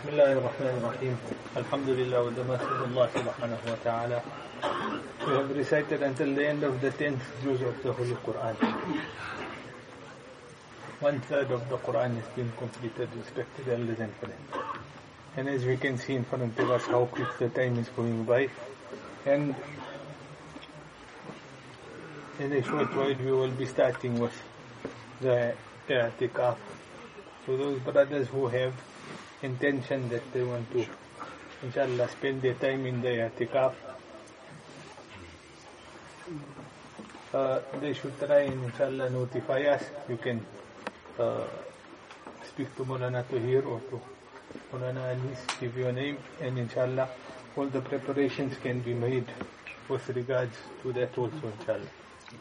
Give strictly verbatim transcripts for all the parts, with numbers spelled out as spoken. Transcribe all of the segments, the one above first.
Bismillah ar-Rahman ar-Rahim. Alhamdulillah wa damasirullah subhanahu wa ta'ala. We have recited until the end of the tenth juz of the Holy Quran. One third of the Quran has been completed, respected elders and friends. And as we can see in front of us how quick the time is going by. And in a short while we will be starting with the i'tikaf. So those brothers who have intention that they want to, inshallah, spend their time in the i'tikaf, uh, they should try and inshallah notify us. You can uh, speak to Maulana Tahir or to Maulana Anis, give your name, and inshallah all the preparations can be made with regards to that also, inshallah.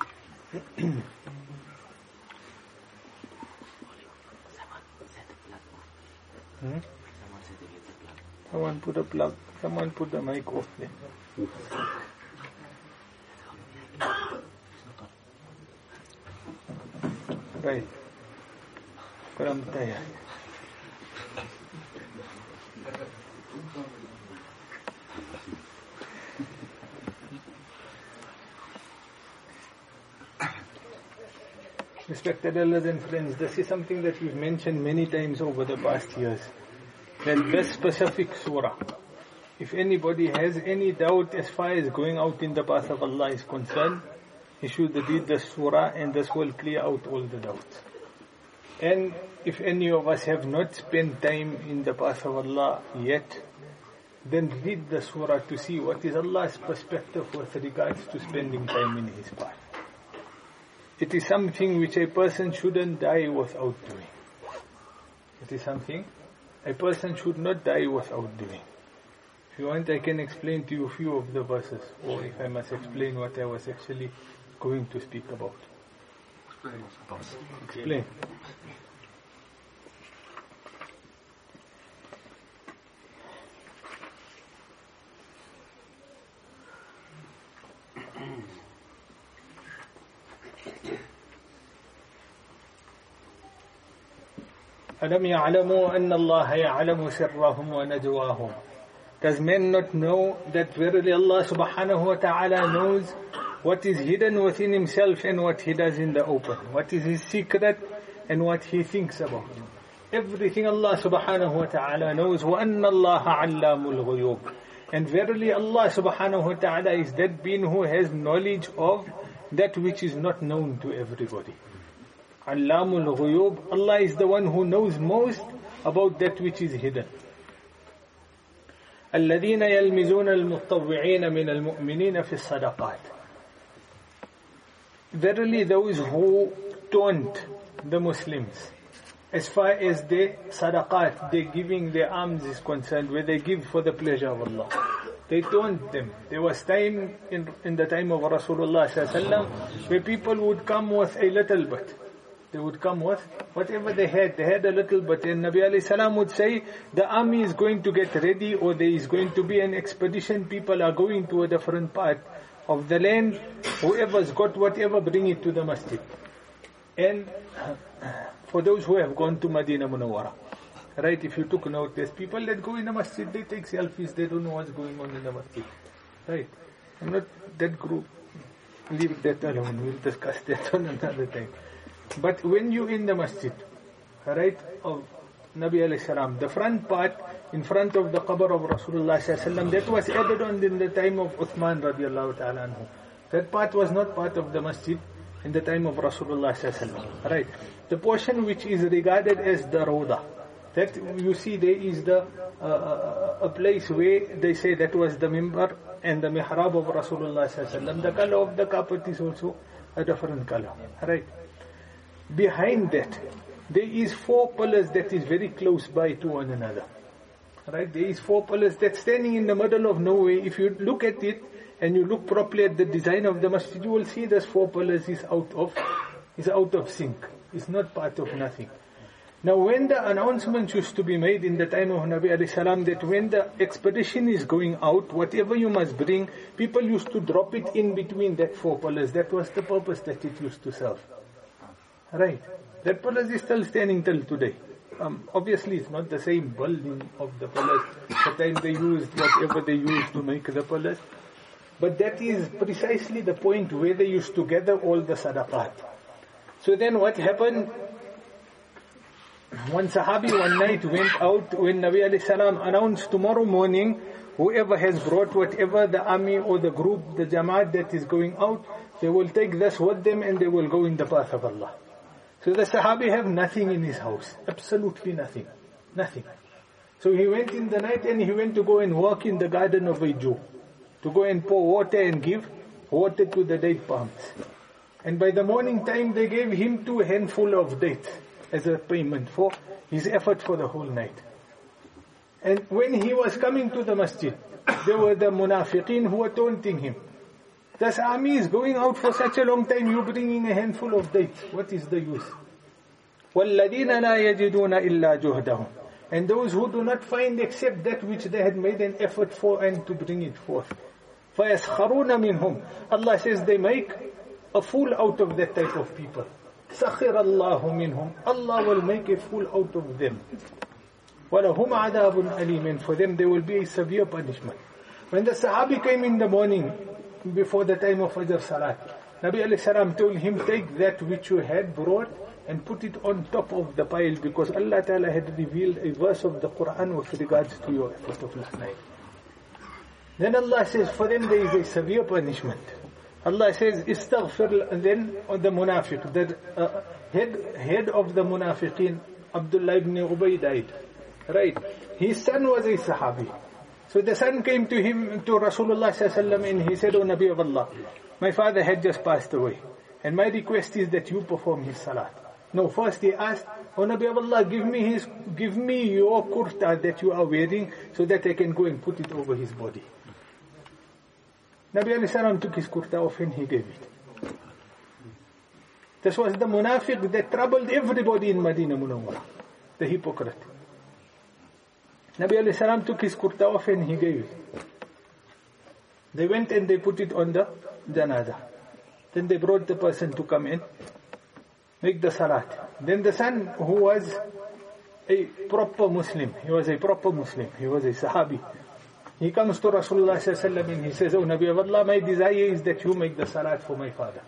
Hmm? Someone put a plug. Someone put the mic off there. Right. Karam tayar. Respected elders and friends, this is something that we've mentioned many times over the past years. That this specific surah, if anybody has any doubt as far as going out in the path of Allah is concerned, he should read the surah and this will clear out all the doubts. And if any of us have not spent time in the path of Allah yet, then read the surah to see what is Allah's perspective with regards to spending time in His path. It is something which a person shouldn't die without doing. It is something a person should not die without doing. If you want, I can explain to you a few of the verses, or if I must explain what I was actually going to speak about. Explain. أَلَمْ يَعْلَمُوا أَنَّ اللَّهَ يَعْلَمُ سِرَّهُمْ وَنَجْوَاهُمْ. Does men not know that verily Allah subhanahu wa ta'ala knows what is hidden within Himself and what He does in the open? What is His secret and what He thinks about? Everything Allah subhanahu wa ta'ala knows. وَأَنَّ اللَّهَ عَلَّامُ الْغُيُوبِ. And verily Allah subhanahu wa ta'ala is that being who has knowledge of that which is not known to everybody. Allamul Ghuyub. Allah is the one who knows most about that which is hidden. الذين يلمزون المتطوعين من المؤمنين في الصدقات. Verily those who taunt the Muslims as far as their sadaqat, their giving their alms is concerned, where they give for the pleasure of Allah. They taunt them. There was time in, in the time of Rasulullah sallallahu alaihi wasallam where people would come with a little bit. They would come with whatever they had. They had a little bit. And Nabi alayhi salam would say, the army is going to get ready, or there is going to be an expedition. People are going to a different part of the land. Whoever's got whatever, bring it to the masjid. And for those who have gone to Madinah Munawwara, right, if you took notice, people that go in the masjid, they take selfies. They don't know what's going on in the masjid. Right. I'm not that group. Leave that alone. We'll discuss that on another time. But when you in the masjid, right, of Nabi alayhi salam, the front part in front of the qabr of Rasulullah sallallahu alaihi wasallam, that was added on in the time of Uthman radiallahu ta'ala anhu. That part was not part of the masjid in the time of Rasulullah sallallahu alaihi wasallam, right? The portion which is regarded as the Rawda, that you see there is the uh, a place where they say that was the mimbar and the mihrab of Rasulullah sallallahu alaihi wasallam. The color of the carpet is also a different color, right? Behind that, there is four pillars that is very close by to one another. Right? There is four pillars that's standing in the middle of nowhere. If you look at it and you look properly at the design of the masjid, you will see those four pillars is out of is out of sync. It's not part of nothing. Now, when the announcement used to be made in the time of Nabi alayhi salam that when the expedition is going out, whatever you must bring, people used to drop it in between that four pillars. That was the purpose that it used to serve. Right. That pillars is still standing till today. um, obviously it's not the same building of the palace. The time they used whatever they used to make the palace. But that is precisely the point where they used to gather all the sadaqat. So then what happened? One Sahabi one night went out when Nabi alayhi salam announced tomorrow morning, whoever has brought whatever the army or the group, the Jamaat that is going out, they will take this with them and they will go in the path of Allah. So the Sahabi have nothing in his house. Absolutely nothing. Nothing. So he went in the night and he went to go and walk in the garden of a Jew. To go and pour water and give water to the date palms. And by the morning time they gave him two handful of dates as a payment for his effort for the whole night. And when he was coming to the masjid, there were the munafiqeen who were taunting him. This army is going out for such a long time, you bringing a handful of dates. What is the use? وَالَّذِينَ لَا يَجِدُونَ إِلَّا جُهْدَهُم. And those who do not find except that which they had made an effort for and to bring it forth. فَيَسْخَرُونَ مِنْهُمْ. Allah says they make a fool out of that type of people. سَخِرَ اللَّهُ مِنْهُمْ. Allah will make a fool out of them. وَلَهُمْ عَذَابٌ أَلِيمٌ. For them there will be a severe punishment. When the Sahabi came in the morning, before the time of Fajr Salat, Nabi alayhi salam told him, take that which you had brought and put it on top of the pile, because Allah Ta'ala had revealed a verse of the Quran with regards to your effort of last night. Then Allah says, for them there is a severe punishment. Allah says, istaghfir. And then on the munafiq, the uh, head, head of the munafiqeen, Abdullah ibn Ubay died. Right? His son was a Sahabi. So the son came to him, to Rasulullah sallallahu alaihi wasallam, and he said, O Nabi of Allah, my father had just passed away, and my request is that you perform his salat. No, first he asked, O Nabi of Allah, give me his, give me your kurta that you are wearing, so that I can go and put it over his body. Nabi alayhi salam took his kurta off and he gave it. This was the munafiq that troubled everybody in Medina Munawwara, the hypocrite. Nabi alayhi salam took his kurta off and he gave it. They went and they put it on the janazah. Then they brought the person to come in, make the salat. Then the son, who was a proper Muslim, he was a proper Muslim, he was a Sahabi. He comes to Rasulullah sallallahu alaihi wasallam and he says, O Nabi of Allah, my desire is that you make the salat for my father.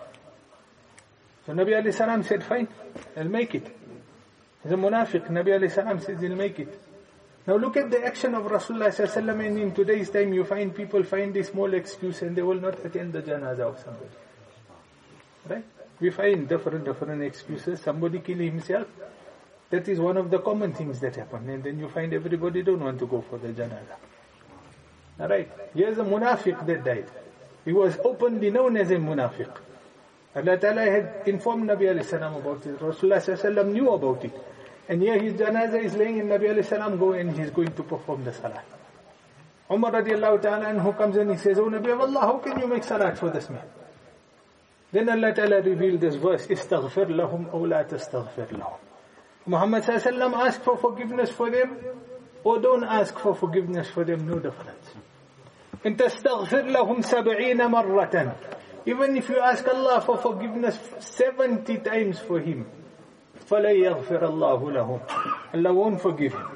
So Nabi alayhi salam said, fine, I'll make it. He's a munafiq. Nabi alayhi salam says, he'll make it. Now look at the action of Rasulullah sallallahu alaihi wasallam, and in today's time you find people find a small excuse and they will not attend the janazah of somebody. Right? We find different, different excuses. Somebody kill himself. That is one of the common things that happen. And then you find everybody don't want to go for the janazah. Alright? Here's a munafiq that died. He was openly known as a munafiq. Allah Ta'ala had informed Nabi alayhi salam about it. Rasulullah sallallahu alaihi wasallam knew about it. And here his janazah is laying in Nabi alayhi salam go and he's going to perform the salat. Umar radiallahu ta'ala anhu comes and he says, O Nabi of Allah, how can you make salat for this man? Then Allah Ta'ala revealed this verse, istaghfir lahum aw la tastaghfir lahum. Muhammad sallallahu alaihi wasallam ask for forgiveness for them, or don't ask for forgiveness for them, no difference. In tastaghfir lahum sab'ina marratan. Even if you ask Allah for forgiveness seventy times for him, فَلَا يَغْفِرَ اللَّهُ لَهُمْ. Allah won't forgive him.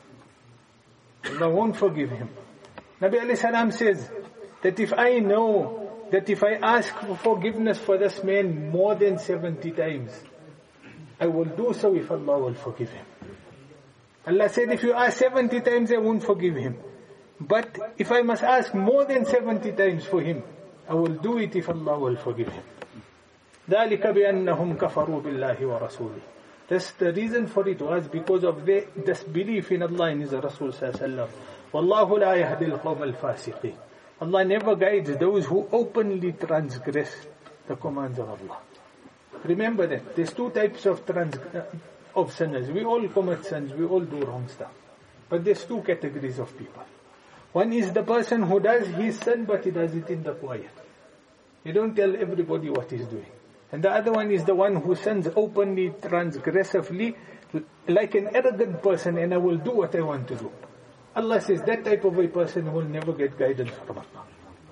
Allah won't forgive him. Nabi alayhi salam says that if I know that if I ask for forgiveness for this man more than seventy times, I will do so if Allah will forgive him. Allah said if you ask seventy times, I won't forgive him. But if I must ask more than seventy times for him, I will do it if Allah will forgive him. ذَلِكَ بِأَنَّهُمْ كَفَرُوا بِاللَّهِ وَرَسُولِهِ. That's the reason for it was because of their disbelief in Allah and His Rasul sallallahu alaihi wasallam. وَاللَّهُ لَا يَهْدِي الْقَوْمَ الْفَاسِقِينَ. Allah never guides those who openly transgress the commands of Allah. Remember that. There's two types of trans of sinners. We all commit sins. We all do wrong stuff. But there's two categories of people. One is the person who does his sin, but he does it in the quiet. He don't tell everybody what he's doing. And the other one is the one who sins openly, transgressively, like an arrogant person, and I will do what I want to do. Allah says that type of a person will never get guidance from Allah.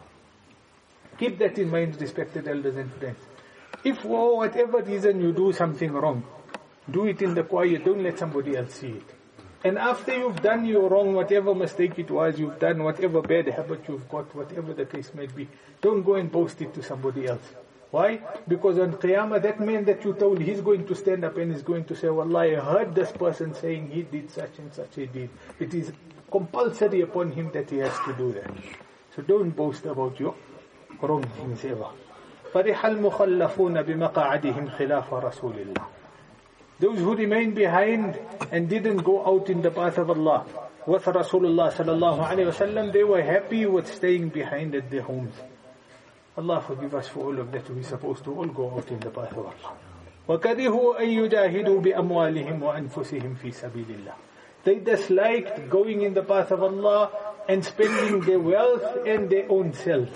Keep that in mind, respected elders and friends. If for whatever reason you do something wrong, Do it in the quiet, don't let somebody else see it. And after you've done your wrong, whatever mistake it was, you've done whatever bad habit you've got, whatever the case may be, don't go and boast it to somebody else. Why? Because on Qiyamah, that man that you told, he's going to stand up and he's going to say, Wallahi, I heard this person saying he did such and such a deed. It is compulsory upon him that he has to do that. So don't boast about your wrong things ever. فرح المخلفون بمقعدهم خلاف رسول الله. Those who remained behind and didn't go out in the path of Allah with Rasulullah sallallahu alayhi wa sallam, they were happy with staying behind at their homes. Allah forgive us for all of that. We're supposed to all go out in the path of Allah. وَكَرِهُوا أَن يُجَاهِدُوا بِأَمْوَالِهِمْ وَأَنفُسِهِمْ فِي سَبِيلِ اللَّهِ. They disliked going in the path of Allah and spending their wealth and their own selves.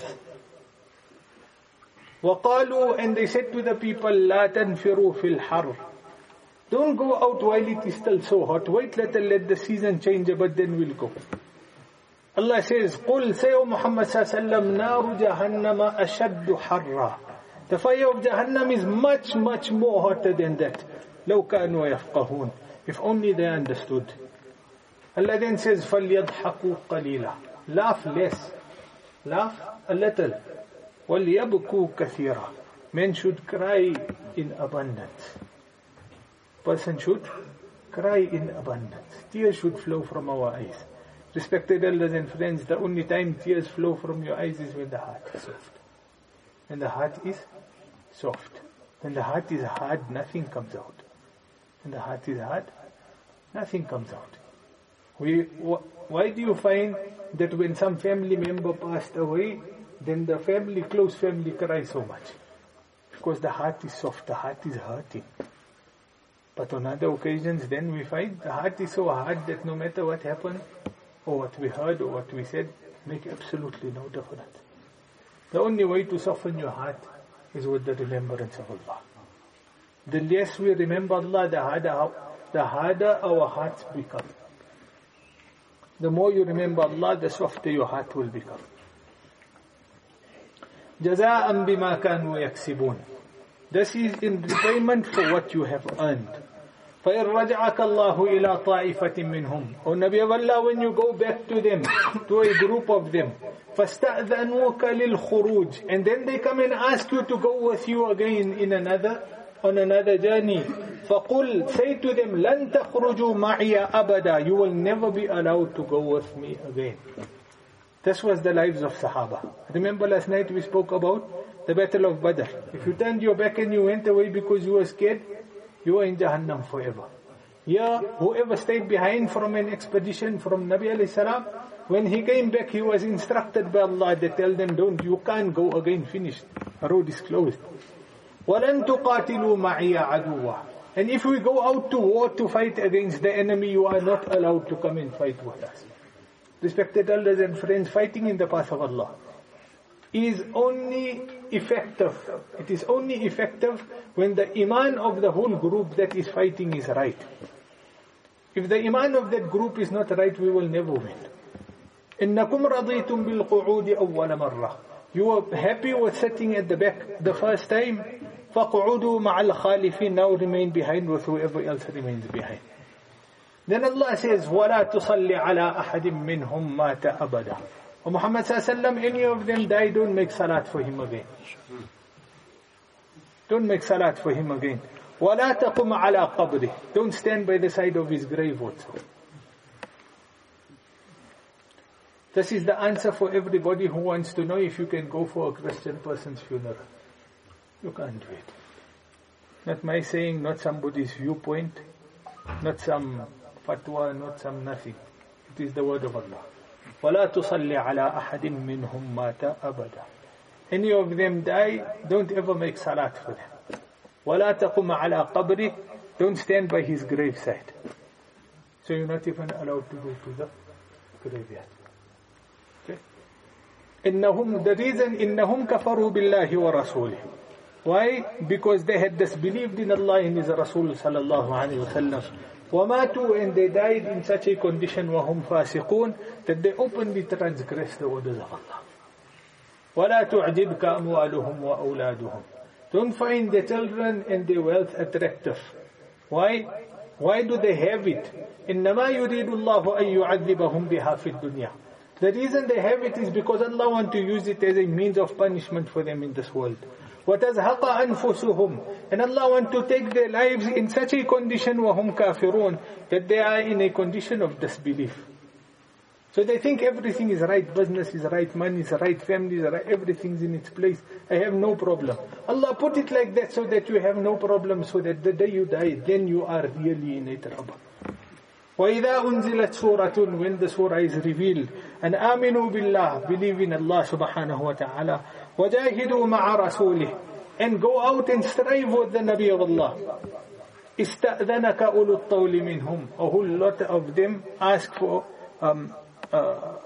وَقَالُوا, and they said to the people, لَا تَنْفِرُوا فِي الْحَرِّ. Don't go out while it is still so hot. Wait, let, let the season change a bit, then we'll go. Allah says, قُلْ say, O Muhammad sallallahu alayhi wa sallam, نَارُ جَهَنَّمَ أَشَدُّ حَرًّا. The fire of Jahannam is much, much more hotter than that. لَوْ كَانُوا يَفْقَهُونَ. If only they understood. Allah then says, فَلْيَضْحَكُوا قَلِيلًا. Laugh less. Laugh a little. وَلْيَبْكُوا كَثِيرًا. Men should cry in abundance. Person should cry in abundance. Tears should flow from our eyes. Respected elders and friends, the only time tears flow from your eyes is when the heart is soft. When the heart is soft. When the heart is hard, nothing comes out. When the heart is hard, nothing comes out. We, wh- why do you find that when some family member passed away, then the family, close family, cries so much? Because the heart is soft, the heart is hurting. But on other occasions, then we find the heart is so hard that no matter what happened, or what we heard, or what we said, make absolutely no difference. The only way to soften your heart is with the remembrance of Allah. The less we remember Allah, the harder, the harder our hearts become. The more you remember Allah, the softer your heart will become. جَزَاءً بِمَا كَانُوا يَكْسِبُونَ. This is in repayment for what you have earned. فَإِنْ رَجَعَكَ اللَّهُ إِلَىٰ طَائِفَةٍ مِّنْهُمْ. O Nabi of Allah, when you go back to them, to a group of them, فَاسْتَأْذَنُوكَ لِلْخُرُوجِ. And then they come and ask you to go with you again in another, on another journey. فَقُلْ, say to them, لَن تَخْرُجُوا مَعِيَ أَبَدًا. You will never be allowed to go with me again. This was the lives of Sahaba. Remember last night we spoke about the battle of Badr. If you turned your back and you went away because you were scared, you were in Jahannam forever. Yeah, whoever stayed behind from an expedition from Nabi alayhi salam, when he came back, he was instructed by Allah to tell them, don't, you can't go again, finished. The road is closed. وَلَن تُقَاتِلُوا مَعِيَ عَدُوًّا. And if we go out to war to fight against the enemy, you are not allowed to come and fight with us. Respected elders and friends, fighting in the path of Allah is only effective. It is only effective when the iman of the whole group that is fighting is right. If the iman of that group is not right, we will never win. إِنَّكُمْ رَضِيتُمْ بِالْقُعُودِ أَوَّلَ مَرَّةٍ. You are happy with sitting at the back the first time. فَقْعُودُوا مَعَ الْخَالِفِينَ. Now remain behind with whoever else remains behind. Then Allah says, وَلَا تُصَلِّ عَلَىٰ أَحَدٍ مِّنْهُمْ مَاتَ أَبَدًا. O Muhammad sallallahu alaihi wasallam, any of them die, don't make salat for him again. Don't make salat for him again. وَلَا تَقُمْ عَلَىٰ قَبْرِهِ. Don't stand by the side of his grave also. This is the answer for everybody who wants to know if you can go for a Christian person's funeral. You can't do it. Not my saying, not somebody's viewpoint, not some fatwa, not some nothing. It is the word of Allah. وَلَا تُصَلِّ عَلَىٰ أَحَدٍ مِّنْهُمْ مَاتَ أَبَدًا. Any of them die, don't ever make salat for them. وَلَا تَقُمْ عَلَىٰ قَبْرِهِ. Don't stand by his graveside. So you're not even allowed to go to the graveyard. Okay? إِنَّهُمْ, the reason, إِنَّهُمْ كَفَرُوا بِاللَّهِ وَرَسُولِهِ. Why? Because they had disbelieved in Allah and His Rasul sallallahu alayhi wa sallam. وَمَاتُوا, and they died in such a condition, وَهُمْ فَاسِقُونَ, that they openly transgressed the orders of Allah. وَلَا تُعْجِبْكَ أَمْوَالُهُمْ وَأَوْلَادُهُمْ. Don't find their children and their wealth attractive. Why? Why do they have it? إِنَّمَا يُرِيدُ اللَّهُ أَن يُعَذِّبَهُم بِهَا فِي الدُّنْيَا. The reason they have it is because Allah wants to use it as a means of punishment for them in this world. وَتَزْهَقَ أَنفُسُهُم. And Allah wants to take their lives in such a condition وَهُمْ كَافِرُونَ, that they are in a condition of disbelief. So they think everything is right, business is right, money is right, family is right, everything's in its place. I have no problem. Allah put it like that so that you have no problem, so that the day you die, then you are really in a trouble. وَإِذَا أُنزِلَتْ سُورَةٌ, when the surah is revealed, and آمِنُوا بِاللَّهِ, believe in Allah subhanahu wa ta'ala, وَجَاهِدُوا مَعَ رَسُولِهِ, and go out and strive with the Nabi of Allah. إِسْتَأْذَنَكَ أُولُو الطَّوْلِ مِنْهُمْ, a whole lot of them ask for um, uh,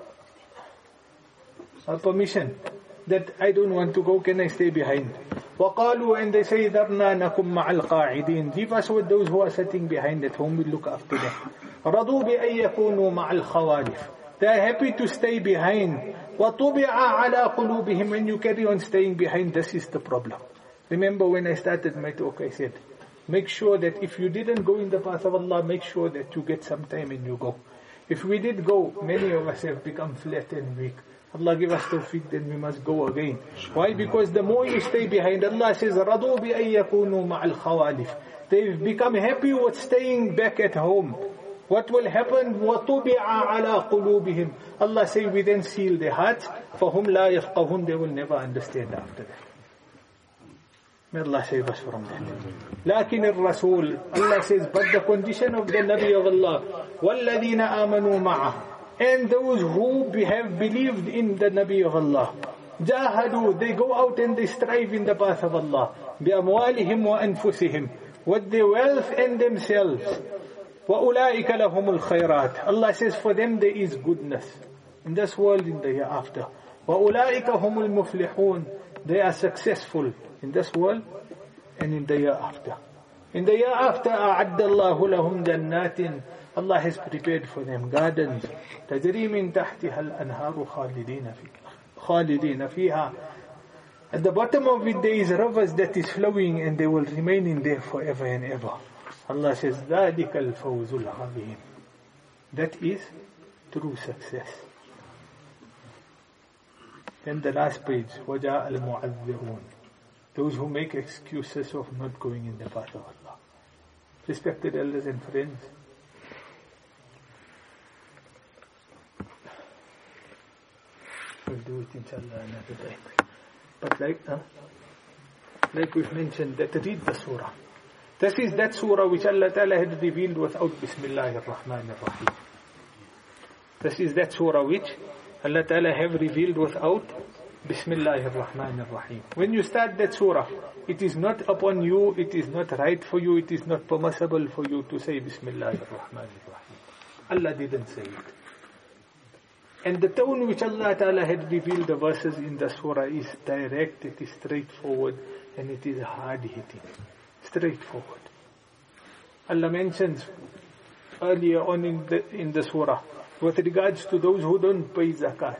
a permission, that I don't want to go, can I stay behind? وَقَالُوا, and they say, ذَرْنَا نَكُمْ مَعَ الْقَاعِدِينَ, leave us with those who are sitting behind at home, we'll look after them. رَضُوا بِأَن يَكُونُوا مَعَ الْخَوَالِفِ, they are happy to stay behind. وَطُبِعَ عَلَى قُلُوبِهِمْ, when you carry on staying behind, this is the problem. Remember when I started my talk, I said, make sure that if you didn't go in the path of Allah, make sure that you get some time and you go. If we did go, many of us have become flat and weak. Allah give us tawfiq, then we must go again. Why? Because the more you stay behind, Allah says, رَضُوا بِأَن يَكُونُوا مَعَ الْخَوَالِفِ, they've become happy with staying back at home. What will happen? وَطُبِعَ عَلَى قُلُوبِهِمْ, Allah says, we then seal their hearts, فَهُمْ لَا يَفْقَهُونَ, they will never understand after that. May Allah save us from that. لكن الرسول, Allah says, but the condition of the Nabi of Allah, وَالَّذِينَ آمَنُوا مَعَهُ, and those who have believed in the Nabi of Allah, جاهدوا, they go out and they strive in the path of Allah, بأموالهم وأنفسهم, with their wealth and themselves. وَأُولَٰئِكَ لَهُمُ الْخَيْرَاتِ, Allah says, for them there is goodness in this world, in the hereafter. وَأُولَٰئِكَ هُمُ الْمُفْلِحُونَ, they are successful in this world and in the hereafter. In the hereafter, أَعَدَّ اللَّهُ لَهُمْ جَنَّاتٍ, Allah has prepared for them gardens, تَجْرِي مِن تَحْتِهَا الْأَنْهَارُ خَالِدِينَ فِيهَا, خَالِدِينَ فِيهَا, at the bottom of it there is rivers that is flowing and they will remain in there forever and ever. Allah says, ذَلِكَ الْفَوْزُ الْعَظِيمُ, that is true success. Then the last page, وَجَاءَ الْمُعَذِّرُونَ, those who make excuses of not going in the path of Allah. Respected elders and friends, we'll do it inshallah another time. But like, uh, like we've mentioned, that read the surah. This is that surah which Allah Ta'ala had revealed without Bismillahir Rahmanir Rahim. This is that surah which Allah Ta'ala have revealed without Bismillahir Rahmanir Rahim. When you start that surah, it is not upon you, it is not right for you, it is not permissible for you to say Bismillahir Rahmanir Rahim. Allah didn't say it. And the tone which Allah Ta'ala had revealed the verses in the surah is direct, it is straightforward, and it is hard-hitting. Straightforward. Allah mentions earlier on in the, in the surah, with regards to those who don't pay zakat.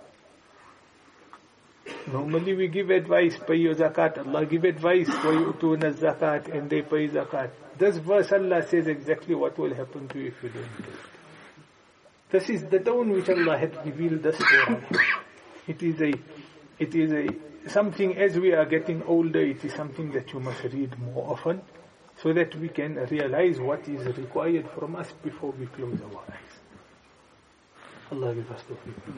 Normally we give advice, pay your zakat. Allah give advice, وَيُؤْتُونَ الزَّكَاةِ, and they pay zakat. This verse Allah says exactly what will happen to you if you don't pay. This is the tone which Allah had revealed this surah. It is a, it is a, something as we are getting older, it is something that you must read more often, so that we can realize what is required from us before we close our eyes. Allah give us tawfiq.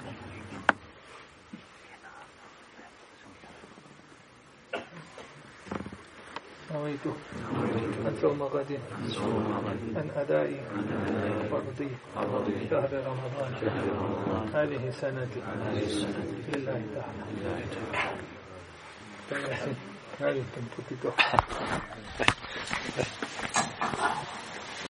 نويت أن صوم غد أن أدائي فرضي شهر رمضان هذه سنتي لله تعالى. هذه تنبتته.